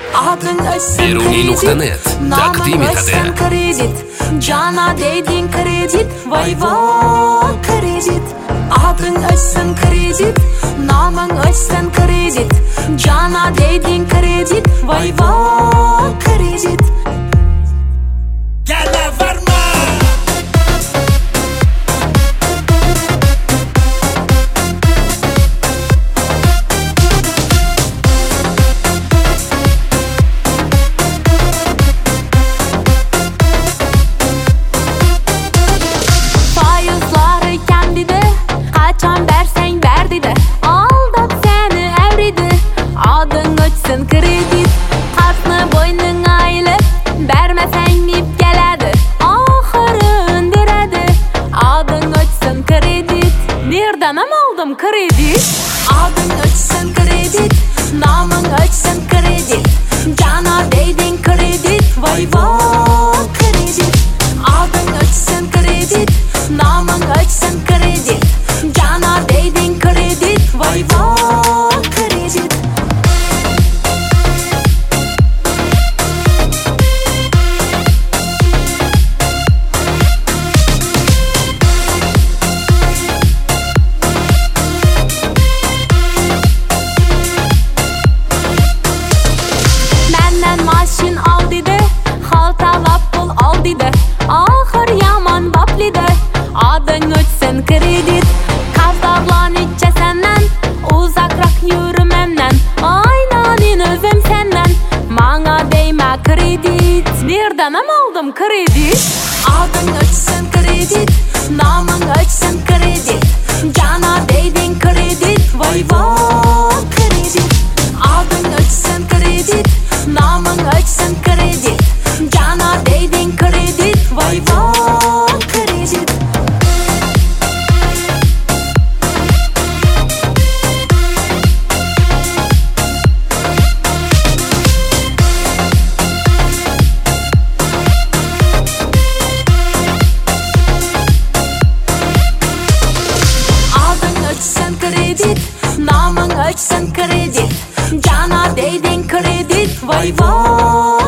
Beruniy.net taqdim etadi. Kredit, jana deyding kredit, voy-vo kredit. Adın o'chsin kredit, noming o'chsin kredit, jana deyding kredit, voy-vo kredit. Kredit, qarzni bo'yning aylib, bermasang nib keladi, oxiri undiradi. Adın o'chsin kredit, nerdan oldim kredit? Adın o'chsin kredit, noming o'chsin kredit, jana deyding kredit, voy-vo kredit. Adın o'chsin kredit, noming o'chsin kredit, jana deyding kredit, voy-vo kredit. Mashin ol dedi, xaltalab pul ol dedi, oxir yomon boplidi. Adın o'chsin kredit, qavdavlon ichasandan, uzakroq yurmandan, aynanin o'zim sendan. Manga deyma kredit, nerdan oldim kredit? Adın o'chsin kredit, noming o'chsin kredit, jana deyding kredit, voy-vo kredit. Adın o'chsin kredit, noming o'chsin kredit, jana deyding kredit, voy-vo kredit. Adın o'chsin kredit, noming o'chsin kredit, jana deyding kredit, voy-vo